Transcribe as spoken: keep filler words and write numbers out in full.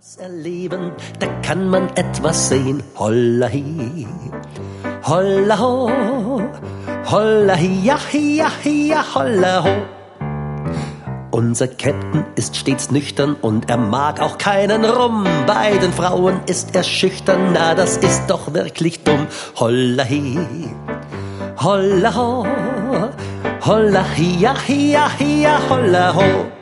Was erleben, da kann man etwas sehen. Holla hi, holla ho, holla hi, ja, hi, ja, hi, ja, holla ho. Unser Captain ist stets nüchtern und er mag auch keinen Rum. Bei den Frauen ist er schüchtern, na das ist doch wirklich dumm. Holla hi, holla ho, holla hi, ja, hi, ja, hi, ja, holla ho.